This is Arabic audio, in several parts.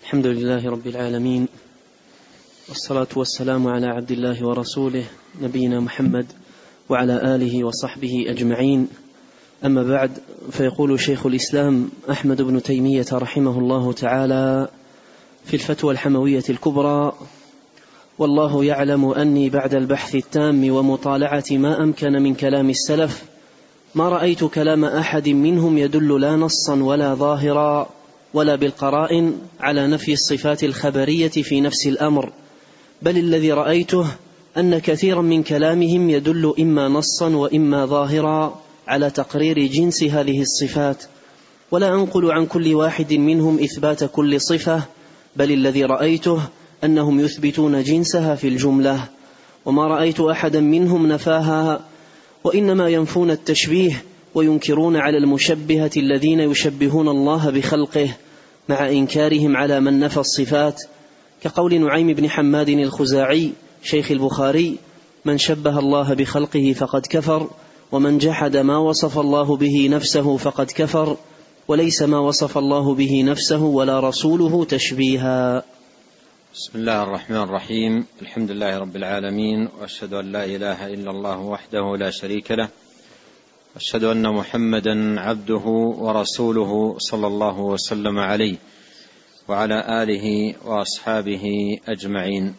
الحمد لله رب العالمين، والصلاة والسلام على عبد الله ورسوله نبينا محمد وعلى آله وصحبه أجمعين. أما بعد، فيقول شيخ الإسلام أحمد بن تيمية رحمه الله تعالى في الفتوى الحموية الكبرى: والله يعلم أني بعد البحث التام ومطالعة ما أمكن من كلام السلف ما رأيت كلام أحد منهم يدل لا نصا ولا ظاهرا ولا بالقرائن على نفي الصفات الخبرية في نفس الأمر، بل الذي رأيته أن كثيرا من كلامهم يدل إما نصا وإما ظاهرا على تقرير جنس هذه الصفات، ولا أنقل عن كل واحد منهم إثبات كل صفة، بل الذي رأيته أنهم يثبتون جنسها في الجملة، وما رأيت أحدا منهم نفاها، وإنما ينفون التشبيه وينكرون على المشبهة الذين يشبهون الله بخلقه مع إنكارهم على من نفى الصفات، كقول نعيم بن حماد الخزاعي شيخ البخاري: من شبه الله بخلقه فقد كفر، ومن جحد ما وصف الله به نفسه فقد كفر، وليس ما وصف الله به نفسه ولا رسوله تشبيها. بسم الله الرحمن الرحيم. الحمد لله رب العالمين، وأشهد أن لا إله إلا الله وحده لا شريك له، وأشهد أن محمدا عبده ورسوله صلى الله وسلم عليه وعلى آله وأصحابه أجمعين.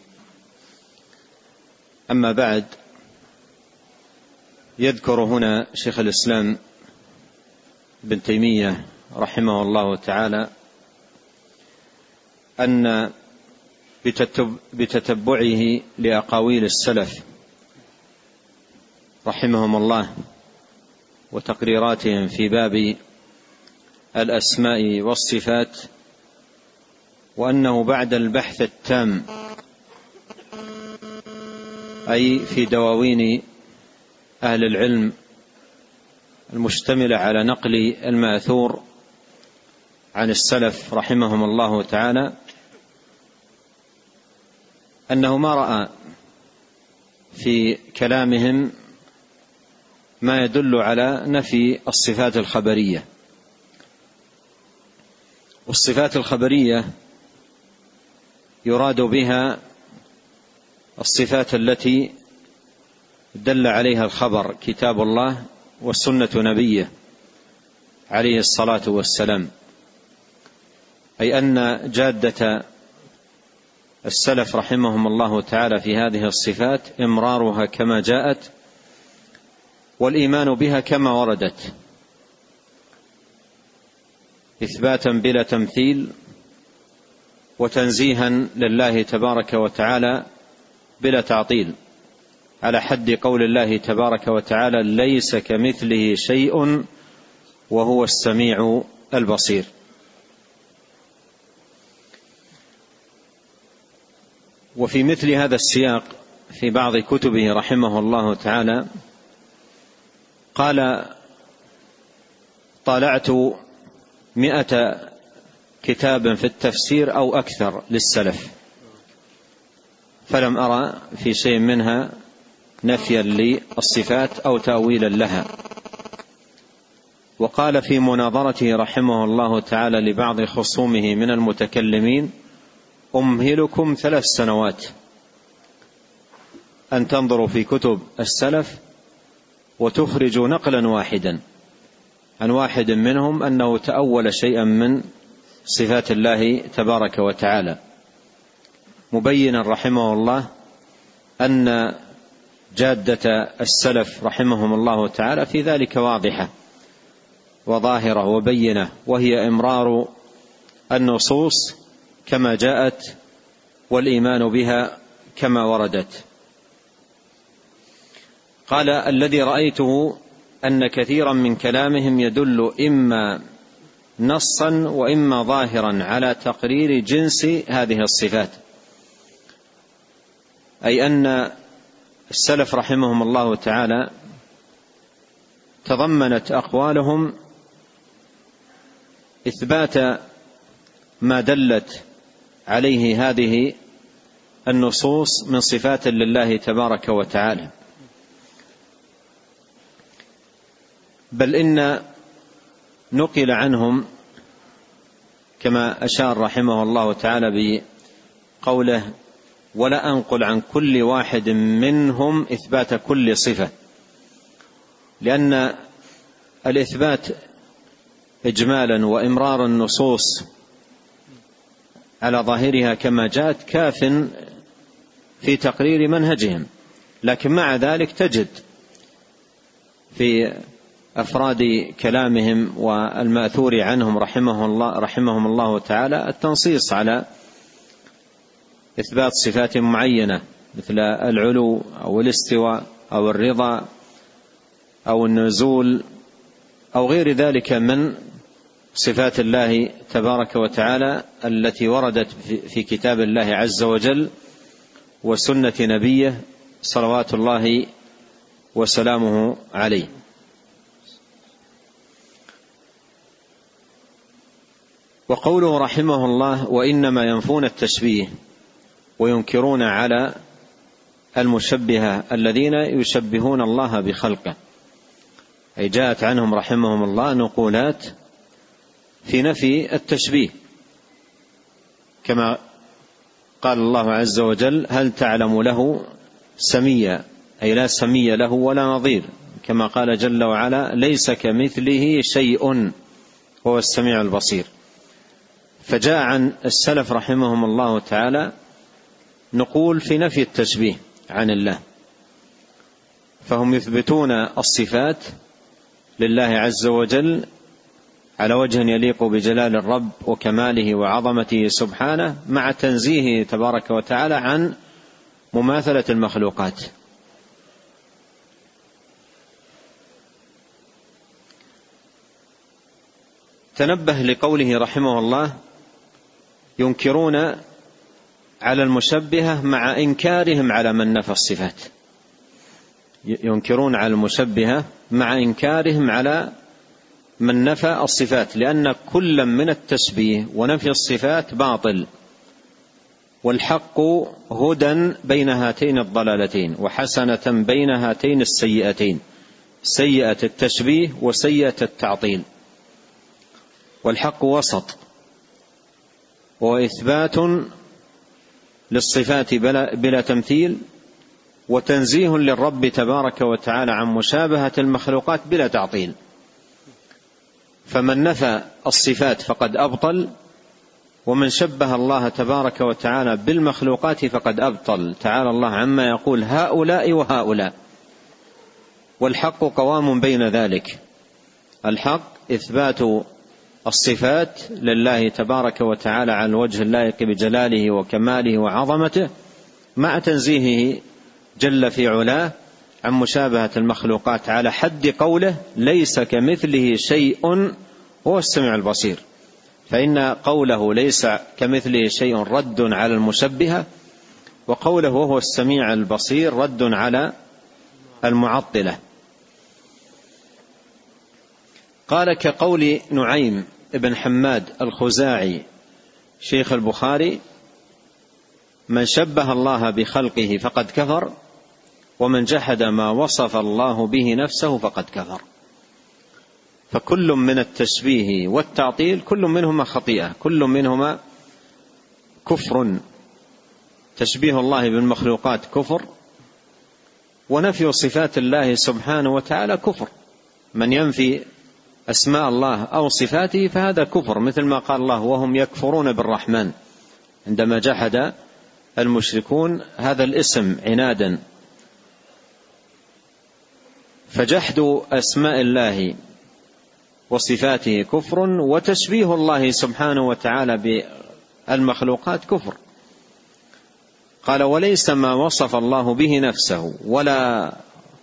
أما بعد، يذكر هنا شيخ الإسلام ابن تيمية رحمه الله تعالى أن بتتبعه لأقاويل السلف رحمهم الله وتقريراتهم في باب الأسماء والصفات، وأنه بعد البحث التام، أي في دواوين أهل العلم المشتملة على نقل المأثور عن السلف رحمهم الله تعالى، أنه ما رأى في كلامهم ما يدل على نفي الصفات الخبرية. والصفات الخبرية يراد بها الصفات التي دل عليها الخبر، كتاب الله وسنة نبيه عليه الصلاة والسلام، أي أن جادة السلف رحمهم الله تعالى في هذه الصفات إمرارها كما جاءت، والإيمان بها كما وردت، إثباتا بلا تمثيل، وتنزيها لله تبارك وتعالى بلا تعطيل، على حد قول الله تبارك وتعالى: ليس كمثله شيء وهو السميع البصير. وفي مثل هذا السياق في بعض كتبه رحمه الله تعالى قال: طالعت 100 كتابا في التفسير أو أكثر للسلف، فلم أرى في شيء منها نفيا للصفات أو تأويلا لها. وقال في مناظرته رحمه الله تعالى لبعض خصومه من المتكلمين: أمهلكم 3 سنوات أن تنظروا في كتب السلف وتخرجوا نقلا واحدا عن واحد منهم أنه تأول شيئا من صفات الله تبارك وتعالى، مبينا رحمه الله أن جادة السلف رحمهم الله تعالى في ذلك واضحة وظاهرة وبينة، وهي إمرار النصوص كما جاءت والإيمان بها كما وردت. قال: الذي رأيته أن كثيرا من كلامهم يدل إما نصا وإما ظاهرا على تقرير جنس هذه الصفات، أي أن السلف رحمهم الله تعالى تضمنت أقوالهم إثبات ما دلت عليه هذه النصوص من صفات لله تبارك وتعالى، بل إن نقل عنهم كما أشار رحمه الله تعالى بقوله: ولا أنقل عن كل واحد منهم إثبات كل صفة، لأن الإثبات إجمالا وإمرار النصوص على ظاهرها كما جاءت كاف في تقرير منهجهم، لكن مع ذلك تجد في أفراد كلامهم والمأثور عنهم رحمهم الله تعالى التنصيص على إثبات صفات معينة مثل العلو أو الاستواء أو الرضا أو النزول أو غير ذلك من صفات الله تبارك وتعالى التي وردت في كتاب الله عز وجل وسنة نبيه صلوات الله وسلامه عليه. وقوله رحمه الله: وإنما ينفون التشبيه وينكرون على المشبهة الذين يشبهون الله بخلقه، أي جاءت عنهم رحمهم الله نقولات في نفي التشبيه، كما قال الله عز وجل: هل تعلم له سميا، أي لا سمي له ولا نظير، كما قال جل وعلا: ليس كمثله شيء هو السميع البصير. فجاء عن السلف رحمهم الله تعالى نقول في نفي التشبيه عن الله، فهم يثبتون الصفات لله عز وجل على وجه يليق بجلال الرب وكماله وعظمته سبحانه، مع تنزيهه تبارك وتعالى عن مماثلة المخلوقات. تنبه لقوله رحمه الله: ينكرون على المشبهة مع إنكارهم على من نفى الصفات. ينكرون على المشبهة مع إنكارهم على من نفى الصفات، لأن كل من التشبيه ونفي الصفات باطل، والحق هدى بين هاتين الضلالتين وحسنة بين هاتين السيئتين، سيئة التشبيه وسيئة التعطيل. والحق وسط، وإثبات للصفات بلا تمثيل، وتنزيه للرب تبارك وتعالى عن مشابهة المخلوقات بلا تعطيل. فمن نفى الصفات فقد أبطل، ومن شبه الله تبارك وتعالى بالمخلوقات فقد أبطل. تعالى الله عما يقول هؤلاء وهؤلاء، والحق قوام بين ذلك. الحق إثبات الصفات لله تبارك وتعالى على الوجه اللائق بجلاله وكماله وعظمته، مع تنزيهه جل في علاه عن مشابهة المخلوقات، على حد قوله: ليس كمثله شيء هو السميع البصير. فإن قوله ليس كمثله شيء رد على المشبهة، وقوله وهو السميع البصير رد على المعطلة. قال: كقول نعيم ابن حماد الخزاعي شيخ البخاري: من شبه الله بخلقه فقد كفر، ومن جحد ما وصف الله به نفسه فقد كفر. فكل من التشبيه والتعطيل كل منهما خطيئة، كل منهما كفر. تشبيه الله بالمخلوقات كفر، ونفي صفات الله سبحانه وتعالى كفر. من ينفي أسماء الله أو صفاته فهذا كفر، مثل ما قال الله: وهم يكفرون بالرحمن، عندما جحد المشركون هذا الاسم عنادا. فجحد أسماء الله وصفاته كفر، وتشبيه الله سبحانه وتعالى بالمخلوقات كفر. قال: وليس ما وصف الله به نفسه ولا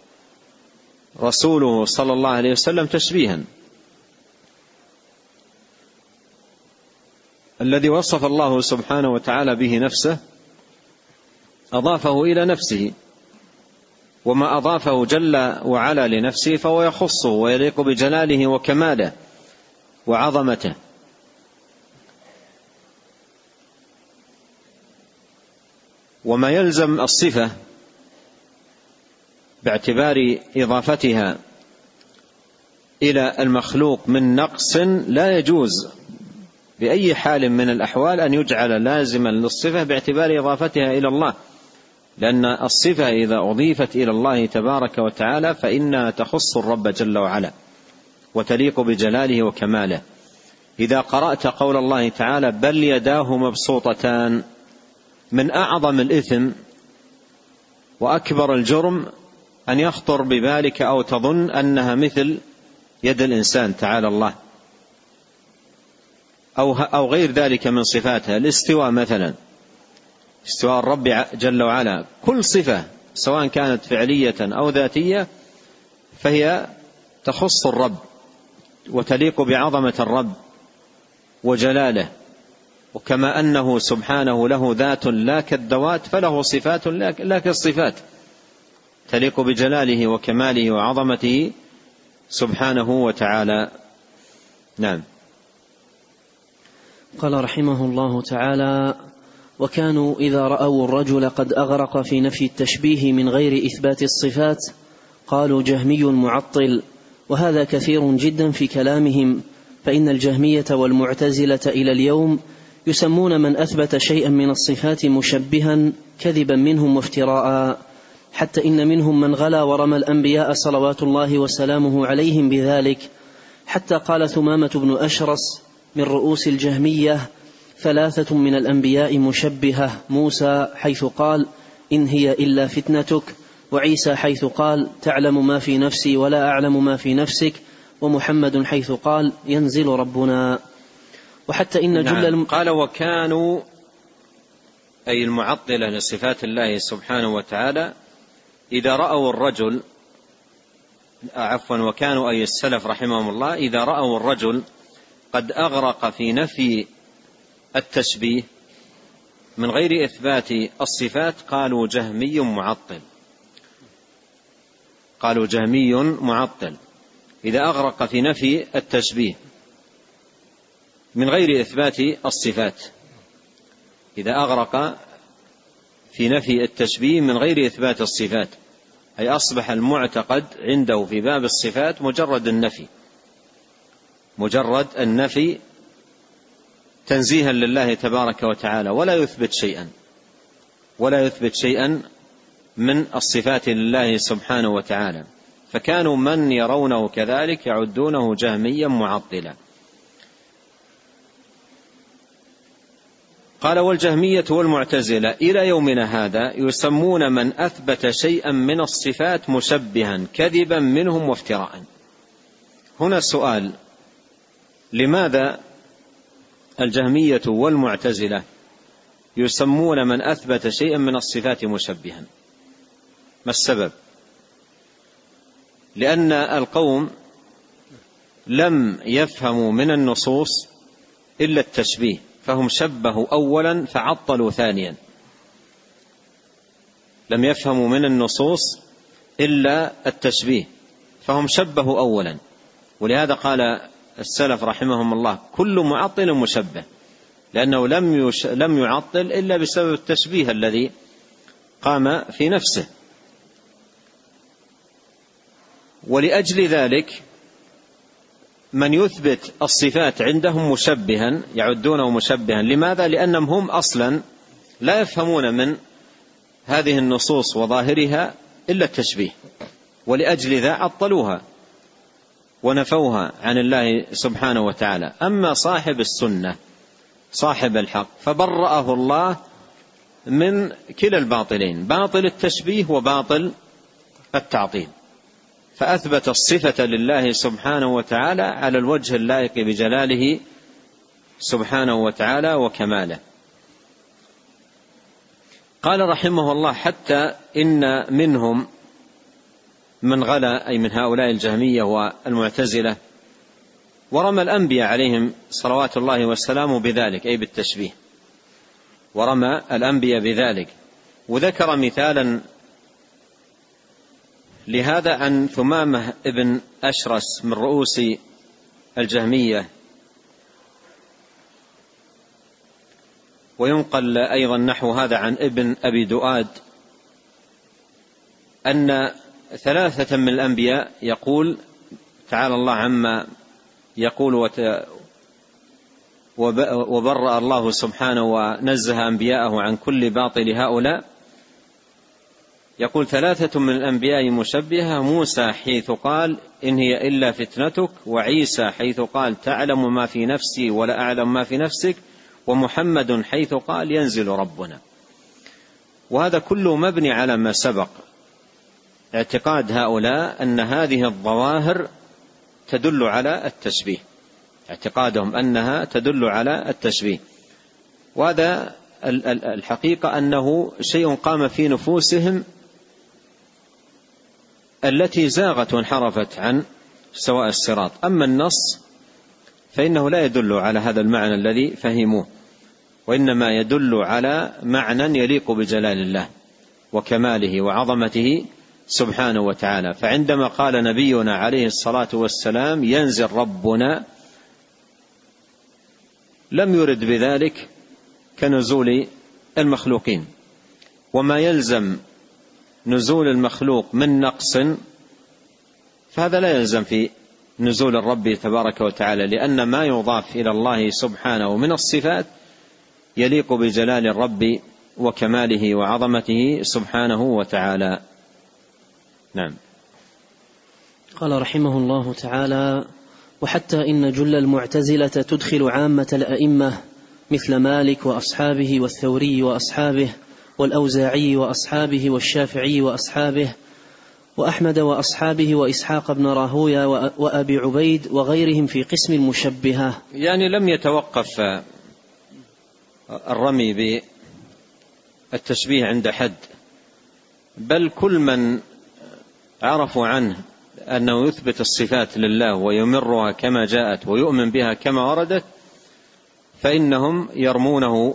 رسوله صلى الله عليه وسلم تشبيها. الذي وصف الله سبحانه وتعالى به نفسه أضافه إلى نفسه، وما أضافه جل وعلا لنفسه فهو يخصه ويليق بجلاله وكماله وعظمته. وما يلزم الصفة باعتبار إضافتها إلى المخلوق من نقص لا يجوز بأي حال من الأحوال أن يجعل لازما للصفة باعتبار إضافتها إلى الله، لأن الصفة إذا أضيفت إلى الله تبارك وتعالى فإنها تخص الرب جل وعلا وتليق بجلاله وكماله. إذا قرأت قول الله تعالى بل يداه مبسوطتان، من أعظم الإثم وأكبر الجرم أن يخطر ببالك أو تظن أنها مثل يد الإنسان تعالى الله، أو غير ذلك من صفاتها. الاستواء مثلا، استواء الرب جل وعلا، كل صفة سواء كانت فعلية أو ذاتية فهي تخص الرب وتليق بعظمة الرب وجلاله، وكما أنه سبحانه له ذات لا كالذوات فله صفات لا كالصفات، تليق بجلاله وكماله وعظمته سبحانه وتعالى. نعم. قال رحمه الله تعالى: وكانوا إذا رأوا الرجل قد أغرق في نفي التشبيه من غير إثبات الصفات قالوا جهمي معطل، وهذا كثير جدا في كلامهم، فإن الجهمية والمعتزلة إلى اليوم يسمون من أثبت شيئا من الصفات مشبها كذبا منهم وافتراء، حتى إن منهم من غلا ورمى الأنبياء صلوات الله وسلامه عليهم بذلك، حتى قال ثمامة بن أشرس من رؤوس الجهمية: 3 من الأنبياء مشبهة، موسى حيث قال إن هي إلا فتنتك، وعيسى حيث قال تعلم ما في نفسي ولا أعلم ما في نفسك، ومحمد حيث قال ينزل ربنا. وحتى إن قال وكانوا أي المعطلة لصفات الله سبحانه وتعالى إذا رأوا الرجل وكانوا أي السلف رحمهم الله إذا رأوا الرجل قد أغرق في نفي التشبيه من غير إثبات الصفات قالوا جهمي معطل، قالوا جهمي معطل. إذا أغرق في نفي التشبيه من غير إثبات الصفات، إذا أغرق في نفي التشبيه من غير إثبات الصفات، أي أصبح المعتقد عنده في باب الصفات مجرد النفي تنزيها لله تبارك وتعالى، ولا يثبت شيئا من الصفات لله سبحانه وتعالى، فكانوا من يرونه كذلك يعدونه جهميا معطلا. قال والجهمية والمعتزلة إلى يومنا هذا يسمون من أثبت شيئا من الصفات مشبها كذبا منهم وافتراء. هنا سؤال: لماذا الجهمية والمعتزلة يسمون من أثبت شيئا من الصفات مشبها؟ ما السبب؟ لأن القوم لم يفهموا من النصوص إلا التشبيه، فهم شبهوا أولا فعطلوا ثانيا، لم يفهموا من النصوص إلا التشبيه فهم شبهوا أولا. ولهذا قال السلف رحمهم الله كل معطل مشبه، لأنه لم يعطل إلا بسبب التشبيه الذي قام في نفسه. ولأجل ذلك من يثبت الصفات عندهم مشبها يعدونه مشبها. لماذا؟ لأنهم هم أصلا لا يفهمون من هذه النصوص وظاهرها إلا التشبيه، ولأجل ذا عطلوها ونفوها عن الله سبحانه وتعالى. أما صاحب السنة صاحب الحق فبرأه الله من كلا الباطلين، باطل التشبيه وباطل التعطيل، فأثبت الصفة لله سبحانه وتعالى على الوجه اللائق بجلاله سبحانه وتعالى وكماله. قال رحمه الله حتى إن منهم من غلا، أي من هؤلاء الجهمية والمعتزلة، ورمى الأنبياء عليهم صلوات الله والسلام بذلك، أي بالتشبيه، ورمى الأنبياء بذلك. وذكر مثالا لهذا عن ثمامة ابن أشرس من رؤوس الجهمية، وينقل أيضا نحو هذا عن ابن أبي دؤاد أن 3 من الأنبياء يقول تعالى الله عما يقول وبرأ الله سبحانه ونزه أنبياءه عن كل باطل هؤلاء. يقول 3 من الأنبياء مشبهة: موسى حيث قال إن هي إلا فتنتك، وعيسى حيث قال تعلم ما في نفسي ولا أعلم ما في نفسك، ومحمد حيث قال ينزل ربنا. وهذا كله مبني على ما سبق، اعتقاد هؤلاء أن هذه الظواهر تدل على التشبيه، اعتقادهم أنها تدل على التشبيه. وهذا الحقيقة أنه شيء قام في نفوسهم التي زاغت وانحرفت عن سواء الصراط. أما النص فإنه لا يدل على هذا المعنى الذي فهموه، وإنما يدل على معنى يليق بجلال الله وكماله وعظمته سبحانه وتعالى. فعندما قال نبينا عليه الصلاة والسلام ينزل ربنا، لم يرد بذلك كنزول المخلوقين، وما يلزم نزول المخلوق من نقص فهذا لا يلزم في نزول الرب تبارك وتعالى، لأن ما يضاف إلى الله سبحانه من الصفات يليق بجلال الرب وكماله وعظمته سبحانه وتعالى. نعم. قال رحمه الله تعالى: وحتى إن جل المعتزلة تدخل عامة الأئمة مثل مالك وأصحابه والثوري وأصحابه والأوزاعي وأصحابه والشافعي وأصحابه وأحمد وأصحابه وإسحاق بن راهويا وأبي عبيد وغيرهم في قسم المشبهة. يعني لم يتوقف الرمي بالتشبيه عند حد، بل كل من عرفوا عنه أنه يثبت الصفات لله ويمرها كما جاءت ويؤمن بها كما وردت فإنهم يرمونه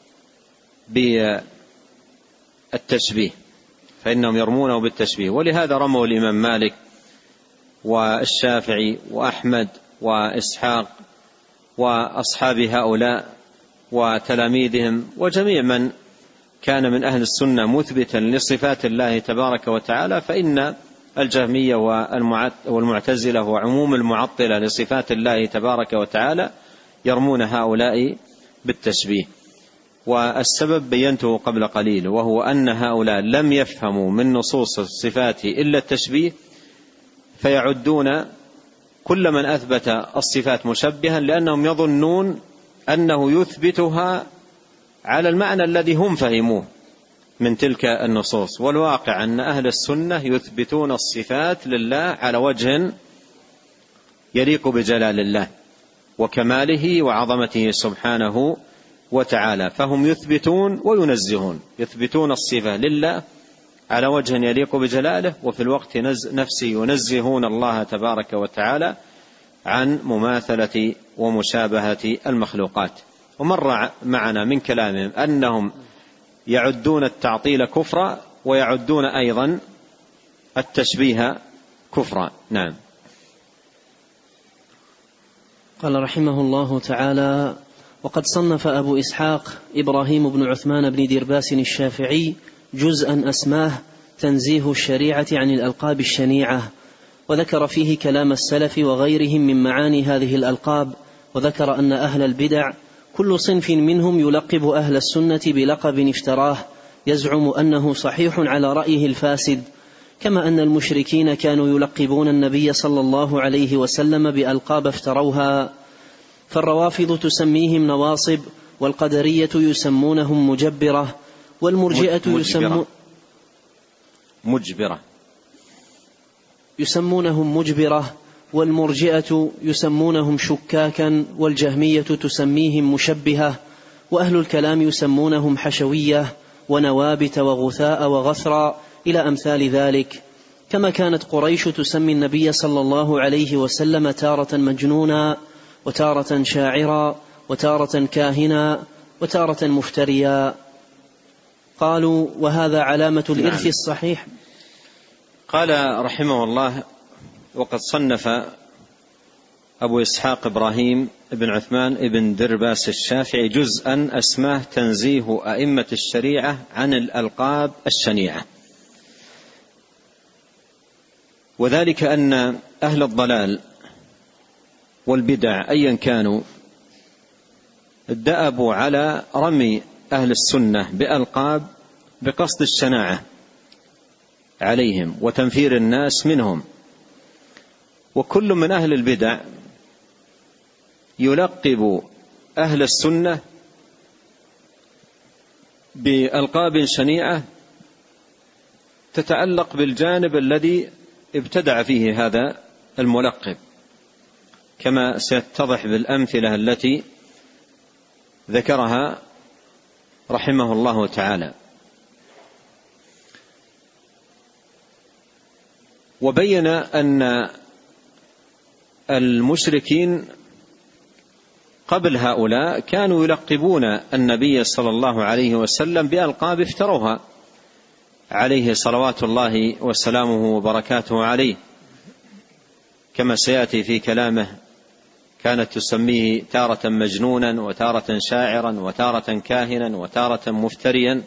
بالتشبيه. ولهذا رموا الإمام مالك والشافعي وأحمد وإسحاق وأصحاب هؤلاء وتلاميذهم وجميع من كان من أهل السنة مثبتا لصفات الله تبارك وتعالى، فإن الجهمية والمعتزلة وعموم المعطلة لصفات الله تبارك وتعالى يرمون هؤلاء بالتشبيه. والسبب بينته قبل قليل، وهو أن هؤلاء لم يفهموا من نصوص الصفات إلا التشبيه، فيعدون كل من أثبت الصفات مشبها، لأنهم يظنون أنه يثبتها على المعنى الذي هم فهموه من تلك النصوص. والواقع أن أهل السنة يثبتون الصفات لله على وجه يليق بجلال الله وكماله وعظمته سبحانه وتعالى، فهم يثبتون وينزهون، يثبتون الصفة لله على وجه يليق بجلاله، وفي الوقت نفسه ينزهون الله تبارك وتعالى عن مماثلة ومشابهة المخلوقات. ومر معنا من كلامهم أنهم يعدون التعطيل كفرا ويعدون أيضا التشبيه كفرا. نعم. قال رحمه الله تعالى: وقد صنف أبو إسحاق إبراهيم بن عثمان بن ديرباس الشافعي جزءا أسماه تنزيه الشريعة عن الألقاب الشنيعة، وذكر فيه كلام السلف وغيرهم من معاني هذه الألقاب، وذكر أن أهل البدع كل صنف منهم يلقب أهل السنة بلقب افتراه يزعم أنه صحيح على رأيه الفاسد، كما أن المشركين كانوا يلقبون النبي صلى الله عليه وسلم بألقاب افتروها. فالروافض تسميهم نواصب، والقدرية يسمونهم مجبرة، والمرجئة يسمونهم مجبرة، والمرجئة يسمونهم شكاكا، والجهمية تسميهم مشبهة، وأهل الكلام يسمونهم حشوية ونوابت وغثاء وغثرا إلى أمثال ذلك. كما كانت قريش تسمي النبي صلى الله عليه وسلم تارة مجنونا، وتارة شاعرا، وتارة كاهنا، وتارة مفتريا. قالوا: وهذا علامة الإرث الصحيح. قال رحمه الله: وقد صنف أبو إسحاق إبراهيم بن عثمان بن درباس الشافعي جزءا أسماه تنزيه أئمة الشريعة عن الألقاب الشنيعة، وذلك أن أهل الضلال والبدع أيا كانوا دأبوا على رمي أهل السنة بألقاب بقصد الشناعة عليهم وتنفير الناس منهم. وكل من أهل البدع يلقب أهل السنة بألقاب شنيعة تتعلق بالجانب الذي ابتدع فيه هذا الملقب، كما سيتضح بالأمثلة التي ذكرها رحمه الله تعالى. وبين أن المشركين قبل هؤلاء كانوا يلقبون النبي صلى الله عليه وسلم بألقاب افتروها عليه صلوات الله وسلامه وبركاته عليه، كما سيأتي في كلامه: كانت تسميه تارة مجنونا وتارة شاعرا وتارة كاهنا وتارة مفتريا،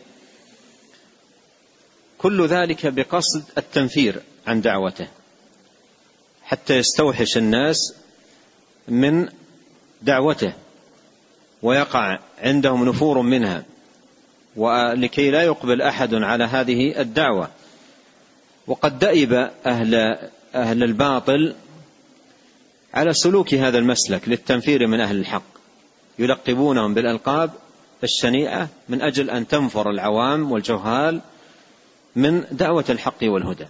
كل ذلك بقصد التنفير عن دعوته حتى يستوحش الناس من دعوته ويقع عندهم نفور منها، ولكي لا يقبل أحد على هذه الدعوة. وقد دأب أهل الباطل على سلوك هذا المسلك للتنفير من أهل الحق، يلقبونهم بالألقاب الشنيعة من أجل أن تنفر العوام والجهال من دعوة الحق والهدى.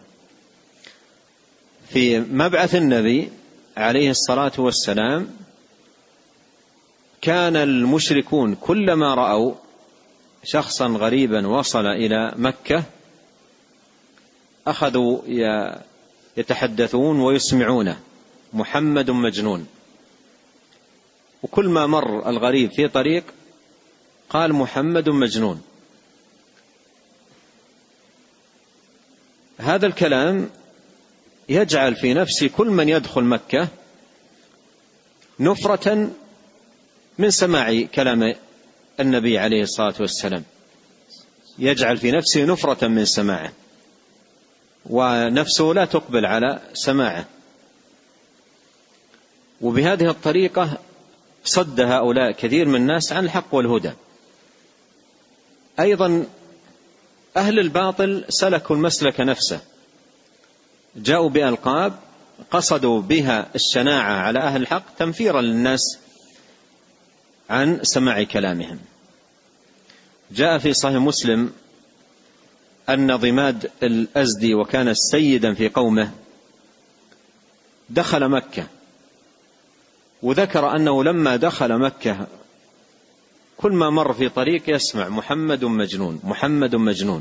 في مبعث النبي عليه الصلاة والسلام كان المشركون كلما رأوا شخصا غريبا وصل إلى مكة أخذوا يتحدثون ويسمعونه: محمد مجنون. وكل ما مر الغريب في طريق قال: محمد مجنون. هذا الكلام يجعل في نفس كل من يدخل مكة نفرة من سماع كلام النبي عليه الصلاة والسلام، يجعل في نفسه نفرة من سماعه، ونفسه لا تقبل على سماعه. وبهذه الطريقة صد هؤلاء كثير من الناس عن الحق والهدى. أيضا أهل الباطل سلكوا المسلك نفسه، جاءوا بألقاب قصدوا بها الشناعة على أهل الحق تنفيرا للناس عن سماع كلامهم. جاء في صحيح مسلم أن ضماد الأزدي، وكان سيدا في قومه، دخل مكة، وذكر أنه لما دخل مكة كل ما مر في طريق يسمع: محمد مجنون، محمد مجنون.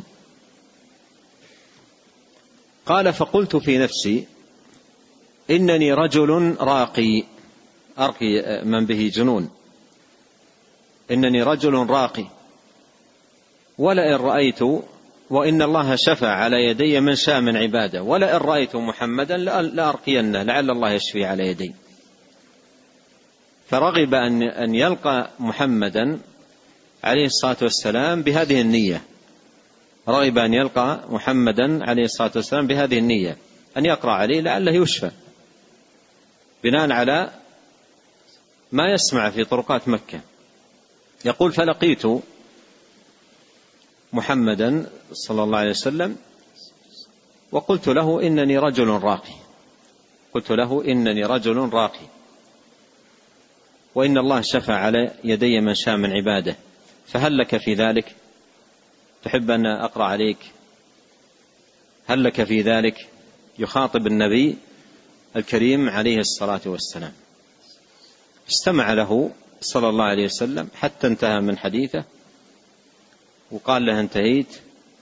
قال: فقلت في نفسي إنني رجل راقي، أرقي من به جنون، إنني رجل راقي، ولئن رأيت، وإن الله شفع على يدي من شاء من عباده، ولئن رأيت محمدا لأرقينه لعل الله يشفي على يدي. فرغب أن يلقى محمدا عليه الصلاة والسلام بهذه النية، رغب أن يلقى محمدا عليه الصلاة والسلام بهذه النية، أن يقرأ عليه لعله يشفى، بناء على ما يسمع في طرقات مكة. يقول: فلقيت محمدا صلى الله عليه وسلم وقلت له: إنني رجل راقي، قلت له: إنني رجل راقي، وإن الله شفع على يدي من شاء من عباده، فهل لك في ذلك؟ تحب أن أقرأ عليك؟ هل لك في ذلك؟ يخاطب النبي الكريم عليه الصلاة والسلام. استمع له صلى الله عليه وسلم حتى انتهى من حديثه، وقال له: انتهيت.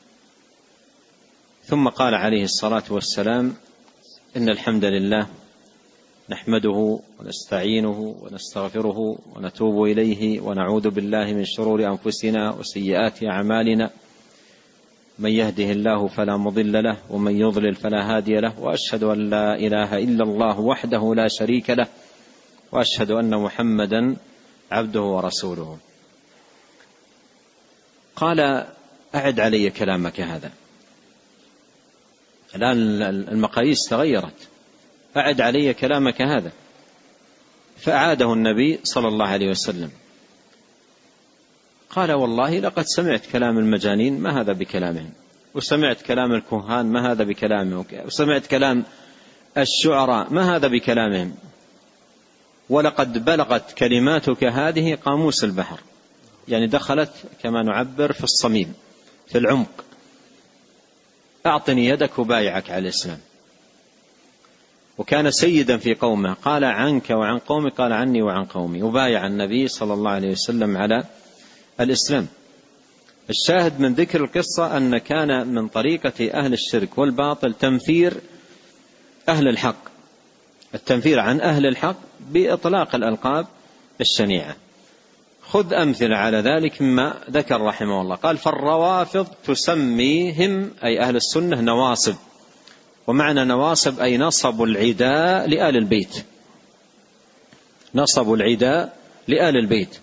ثم قال عليه الصلاة والسلام: إن الحمد لله نحمده ونستعينه ونستغفره ونتوب إليه ونعوذ بالله من شرور أنفسنا وسيئات أعمالنا، من يهده الله فلا مضل له ومن يضلل فلا هادي له، وأشهد أن لا إله إلا الله وحده لا شريك له، وأشهد أن محمدا عبده ورسوله. قال: أعد علي كلامك هذا. الآن المقاييس تغيرت، أعد علي كلامك هذا. فأعاده النبي صلى الله عليه وسلم، قال والله لقد سمعت كلام المجانين ما هذا بكلامهم، وسمعت كلام الكهان ما هذا بكلامهم، وسمعت كلام الشعراء ما هذا بكلامهم، ولقد بلغت كلماتك هذه قاموس البحر، يعني دخلت كما نعبر في الصميم في العمق. أعطني يدك وبايعك على الإسلام. وكان سيدا في قومه، قال عنك وعن قومي، قال عني وعن قومي، وبايع النبي صلى الله عليه وسلم على الإسلام. الشاهد من ذكر القصة أن كان من طريقة أهل الشرك والباطل تنفير أهل الحق، التنفير عن أهل الحق بإطلاق الألقاب الشنيعة. خذ أمثلة على ذلك مما ذكر رحمه الله. قال فالروافض تسميهم أي أهل السنة نواصب، ومعنى نواصب أي نصبوا العداء لآل البيت، نصبوا العداء لآل البيت،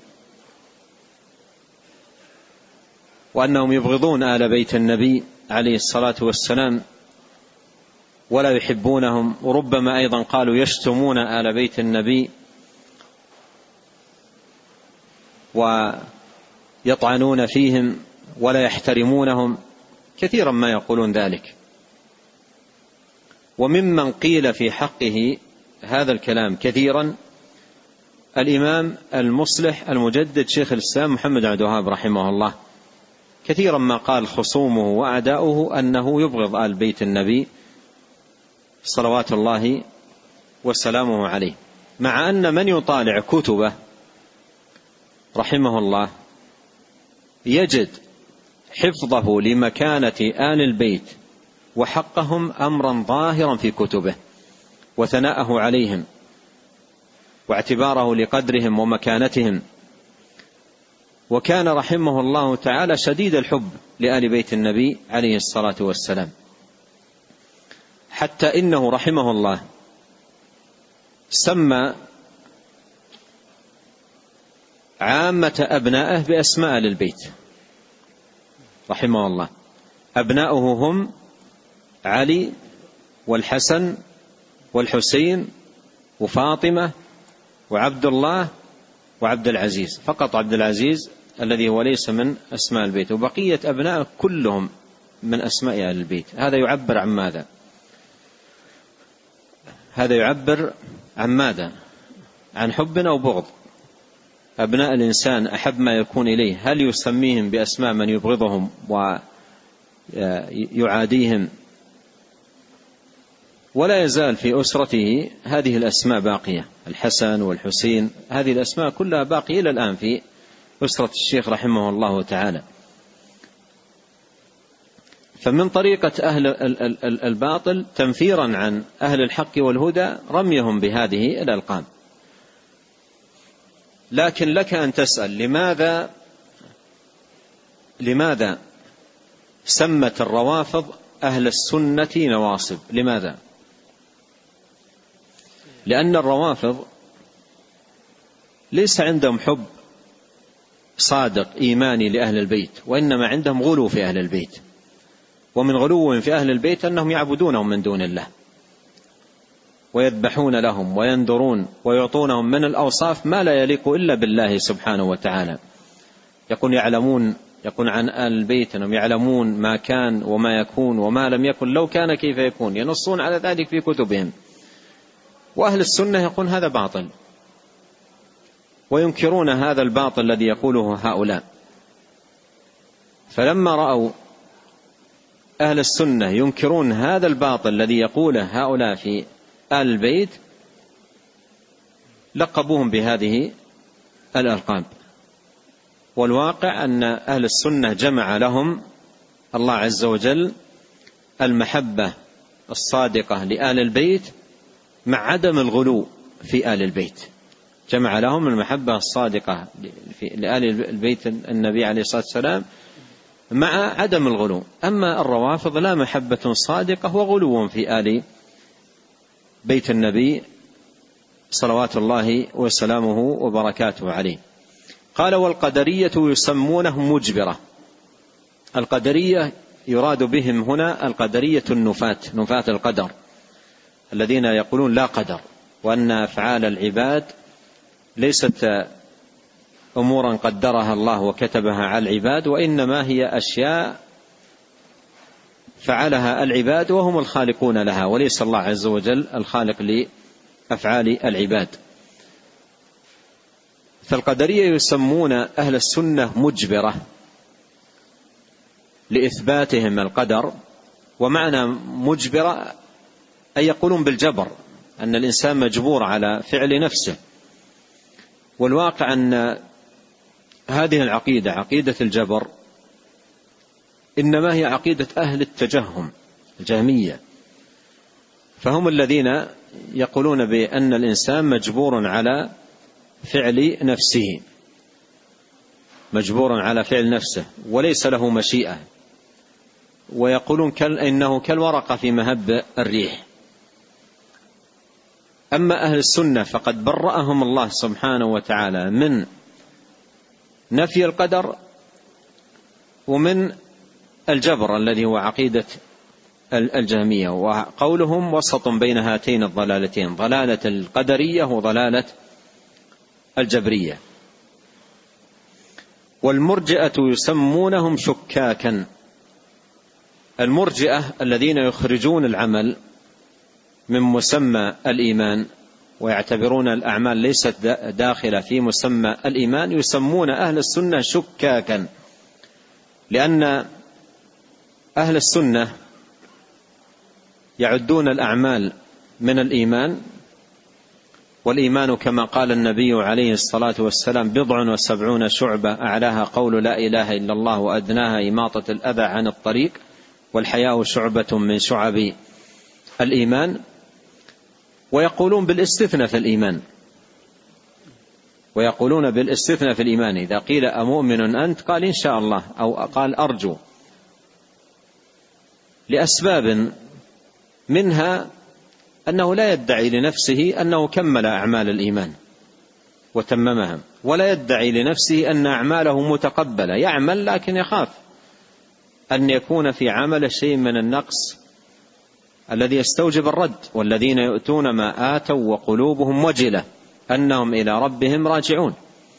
وأنهم يبغضون آل بيت النبي عليه الصلاة والسلام ولا يحبونهم، وربما أيضا قالوا يشتمون آل بيت النبي ويطعنون فيهم ولا يحترمونهم، كثيرا ما يقولون ذلك. وممن قيل في حقه هذا الكلام كثيرا الإمام المصلح المجدد شيخ الإسلام محمد بن عبد الوهاب رحمه الله، كثيرا ما قال خصومه وأعداؤه أنه يبغض آل بيت النبي صلوات الله وسلامه عليه، مع أن من يطالع كتبه رحمه الله يجد حفظه لمكانة آل البيت وحقهم أمرا ظاهرا في كتبه، وثناءه عليهم واعتباره لقدرهم ومكانتهم. وكان رحمه الله تعالى شديد الحب لآل بيت النبي عليه الصلاة والسلام، حتى إنه رحمه الله سمى عامة أبنائه بأسماء آل البيت رحمه الله. أبناؤه هم علي والحسن والحسين وفاطمة وعبد الله وعبد العزيز، فقط عبد العزيز الذي هو ليس من أسماء البيت، وبقية أبنائه كلهم من أسماء آل البيت. هذا يعبر عن ماذا؟ هذا يعبر عن ماذا؟ عن حب أو بغض. أبناء الإنسان أحب ما يكون إليه، هل يسميهم بأسماء من يبغضهم ويعاديهم؟ ولا يزال في أسرته هذه الأسماء باقية، الحسن والحسين، هذه الأسماء كلها باقية إلى الآن في أسرة الشيخ رحمه الله تعالى. فمن طريقة أهل الباطل تنفيرا عن أهل الحق والهدى رميهم بهذه الألقاب. لكن لك أن تسأل لماذا سمت الروافض أهل السنة نواصب؟ لماذا؟ لأن الروافض ليس عندهم حب صادق إيماني لأهل البيت، وإنما عندهم غلو في أهل البيت، ومن غلوهم في أهل البيت أنهم يعبدونهم من دون الله ويذبحون لهم وينذرون ويعطونهم من الأوصاف ما لا يليق إلا بالله سبحانه وتعالى. يقول عن آل البيت أنهم يعلمون ما كان وما يكون وما لم يكن لو كان كيف يكون، ينصون على ذلك في كتبهم. وأهل السنة يقول هذا باطل، وينكرون هذا الباطل الذي يقوله هؤلاء. فلما رأوا أهل السنة ينكرون هذا الباطل الذي يقوله هؤلاء في آل البيت لقبوهم بهذه الألقاب. والواقع أن أهل السنة جمع لهم الله عز وجل المحبة الصادقة لآل البيت مع عدم الغلو في آل البيت، جمع لهم المحبة الصادقة لآل البيت النبي عليه الصلاة والسلام مع عدم الغلو. أما الروافض لا محبة صادقة وغلو في آل بيت النبي صلوات الله وسلامه وبركاته عليه. قال والقدرية يسمونهم مجبرة. القدرية يراد بهم هنا القدرية نفاة القدر، الذين يقولون لا قدر، وأن أفعال العباد ليست أمورا قدرها الله وكتبها على العباد، وإنما هي أشياء فعلها العباد وهم الخالقون لها، وليس الله عز وجل الخالق لأفعال العباد. فالقدرية يسمون أهل السنة مجبرة لإثباتهم القدر، ومعنى مجبرة أي يقولون بالجبر، أن الإنسان مجبور على فعل نفسه. والواقع أن هذه العقيدة، عقيدة الجبر، إنما هي عقيدة أهل التجهم الجهمية، فهم الذين يقولون بأن الإنسان مجبور على فعل نفسه، مجبور على فعل نفسه وليس له مشيئة، ويقولون إنه كالورقة في مهب الريح. أما أهل السنة فقد برأهم الله سبحانه وتعالى من نفي القدر ومن الجبر الذي هو عقيدة الجهمية، وقولهم وسط بين هاتين الضلالتين، ضلالة القدرية وضلالة الجبرية. والمرجئة يسمونهم شكاكا. المرجئة الذين يخرجون العمل من مسمى الإيمان ويعتبرون الأعمال ليست داخلة في مسمى الإيمان، يسمون أهل السنة شكاكا، لأن أهل السنة يعدون الأعمال من الإيمان، والإيمان كما قال النبي عليه الصلاة والسلام 70 شعبة، أعلاها قول لا إله إلا الله وأدناها إماطة الأذى عن الطريق، والحياء شعبة من شعب الإيمان. ويقولون بالاستثناء في الإيمان، ويقولون بالاستثناء في الإيمان، إذا قيل أمؤمن أنت قال إن شاء الله، أو قال أرجو، لأسباب منها أنه لا يدعي لنفسه أنه كمل أعمال الإيمان وتممها، ولا يدعي لنفسه أن أعماله متقبلة، يعمل لكن يخاف أن يكون في عمل شيء من النقص الذي يستوجب الرد. والذين يؤتون ما آتوا وقلوبهم وجلة أنهم إلى ربهم راجعون.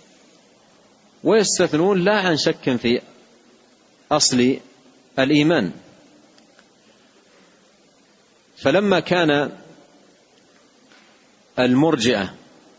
ويستثنون لا عن شك في أصل الإيمان. فلما كان المرجئة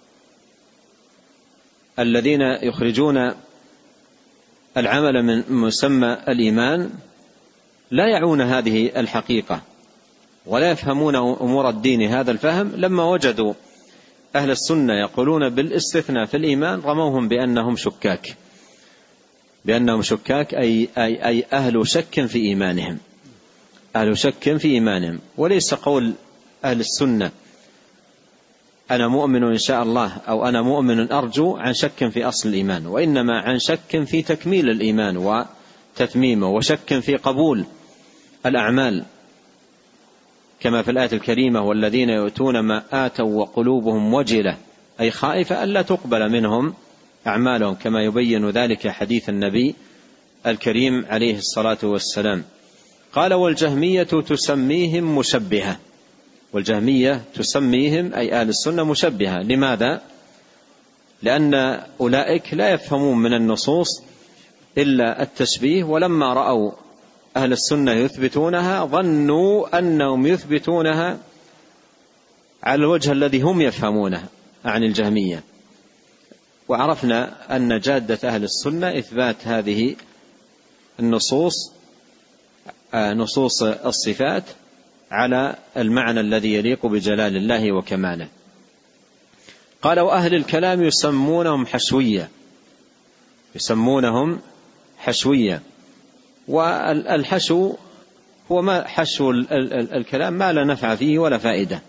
الذين يخرجون العمل من مسمى الإيمان لا يعون هذه الحقيقة ولا يفهمون أمور الدين هذا الفهم، لما وجدوا أهل السنة يقولون بالاستثناء في الإيمان رموهم بأنهم شكاك، بأنهم شكاك أي أهل شك في إيمانهم، أهل شك في إيمانهم. وليس قول أهل السنة أنا مؤمن إن شاء الله أو أنا مؤمن أرجو عن شك في أصل الإيمان، وإنما عن شك في تكميل الإيمان وتتميمه، وشك في قبول الأعمال، كما في الآية الكريمة والذين يؤتون ما آتوا وقلوبهم وجلة، أي خائفة ألا تقبل منهم أعمالهم، كما يبين ذلك حديث النبي الكريم عليه الصلاة والسلام. قال والجهمية تسميهم مشبهة، والجهمية تسميهم أي أهل السنة مشبهة. لماذا؟ لأن أولئك لا يفهمون من النصوص إلا التشبيه، ولما رأوا أهل السنة يثبتونها ظنوا أنهم يثبتونها على الوجه الذي هم يفهمونه عن الجهمية. وعرفنا أن جادة أهل السنة إثبات هذه النصوص، نصوص الصفات، على المعنى الذي يليق بجلال الله وكماله. قال وأهل الكلام يسمونهم حشوية، يسمونهم حشوية. والحشو هو ما حشو الكلام ما لا نفع فيه ولا فائدة.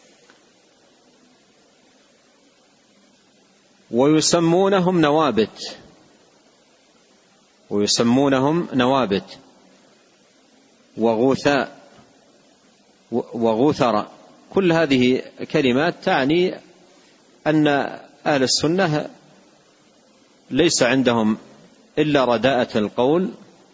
ويسمونهم نوابت، ويسمونهم نوابت وغوثاء وغوثر. كل هذه كلمات تعني أن أهل السنة ليس عندهم إلا رداءة القول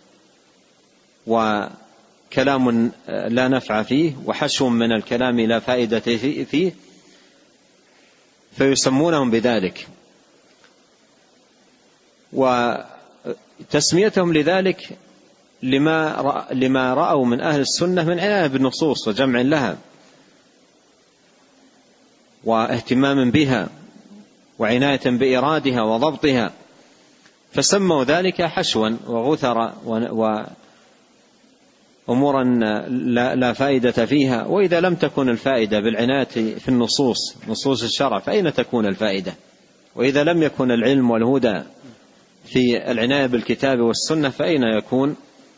وكلام لا نفع فيه وحشو من الكلام لا فائدة فيه، فيسمونهم بذلك. وتسميتهم لذلك لما رأوا من أهل السنة من عناية بالنصوص وجمع لها واهتمام بها وعناية بإرادها وضبطها، فسموا ذلك حشوا وغثرا وأمورا لا فائدة فيها. وإذا لم تكن الفائدة بالعناية في النصوص، نصوص الشرع، فأين تكون الفائدة؟ وإذا لم يكن العلم والهدى في العناية بالكتاب والسنة، فأين يكون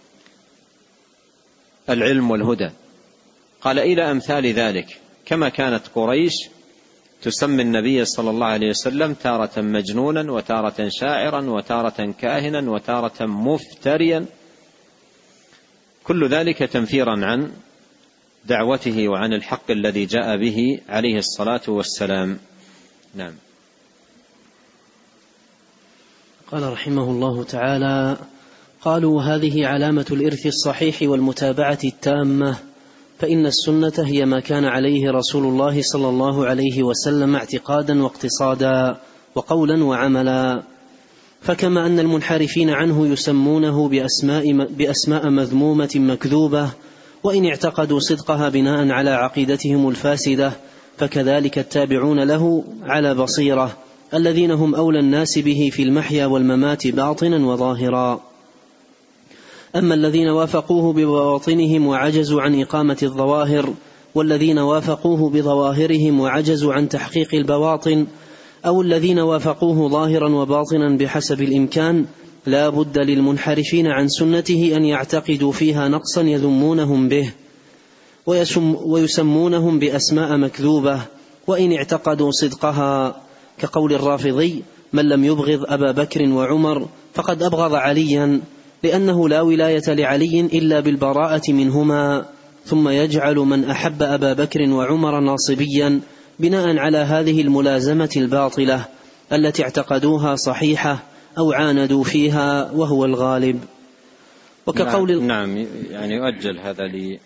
العلم والهدى؟ قال إلى أمثال ذلك، كما كانت قريش تسمي النبي صلى الله عليه وسلم تارة مجنونا وتارة شاعرا وتارة كاهنا وتارة مفتريا، كل ذلك تنفيرا عن دعوته وعن الحق الذي جاء به عليه الصلاة والسلام. نعم. قال رحمه الله تعالى: قالوا هذه علامة الإرث الصحيح والمتابعة التامة، فإن السنة هي ما كان عليه رسول الله صلى الله عليه وسلم اعتقادا واقتصادا وقولا وعملا. فكما أن المنحرفين عنه يسمونه بأسماء مذمومة مكذوبة وإن اعتقدوا صدقها بناء على عقيدتهم الفاسدة، فكذلك التابعون له على بصيرة الذين هم أولى الناس به في المحيا والممات باطنا وظاهرا. أما الذين وافقوه ببواطنهم وعجزوا عن إقامة الظواهر، والذين وافقوه بظواهرهم وعجزوا عن تحقيق البواطن، أو الذين وافقوه ظاهرا وباطنا بحسب الإمكان، لا بد للمنحرفين عن سنته أن يعتقدوا فيها نقصا يذمونهم به ويسمونهم بأسماء مكذوبة وإن اعتقدوا صدقها، كقول الرافضي: من لم يبغض أبا بكر وعمر فقد أبغض عليا، لأنه لا ولاية لعلي إلا بالبراءة منهما، ثم يجعل من أحب أبا بكر وعمر ناصبيا بناء على هذه الملازمة الباطلة التي اعتقدوها صحيحة أو عاندوا فيها وهو الغالب. وكقول نعم، يعني يؤجل هذا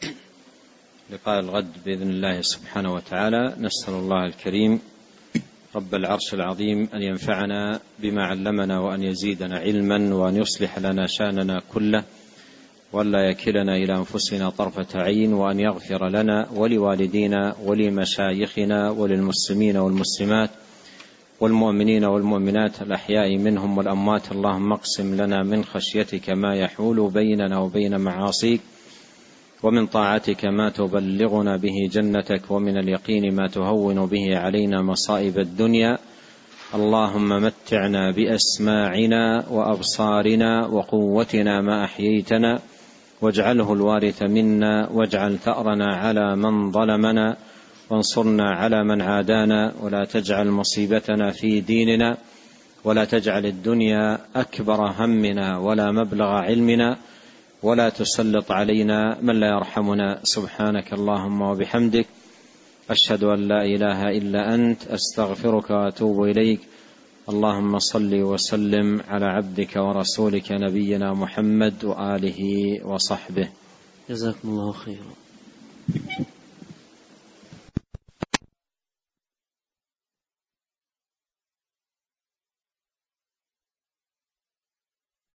لقاء الغد بإذن الله سبحانه وتعالى. نسأل الله الكريم رب العرش العظيم أن ينفعنا بما علمنا وأن يزيدنا علما وأن يصلح لنا شأننا كله ولا يكلنا إلى أنفسنا طرفة عين، وأن يغفر لنا ولوالدينا ولمشايخنا وللمسلمين والمسلمات والمؤمنين والمؤمنات الأحياء منهم والأموات. اللهم اقسم لنا من خشيتك ما يحول بيننا وبين معاصيك، ومن طاعتك ما تبلغنا به جنتك، ومن اليقين ما تهون به علينا مصائب الدنيا. اللهم متعنا بأسماعنا وأبصارنا وقوتنا ما أحييتنا، واجعله الوارث منا، واجعل ثأرنا على من ظلمنا، وانصرنا على من عادانا، ولا تجعل مصيبتنا في ديننا، ولا تجعل الدنيا أكبر همنا ولا مبلغ علمنا، ولا تسلط علينا من لا يرحمنا. سبحانك اللهم وبحمدك، أشهد أن لا إله إلا أنت، أستغفرك وأتوب إليك. اللهم صل وسلم على عبدك ورسولك نبينا محمد وآله وصحبه. جزاكم الله خيرا.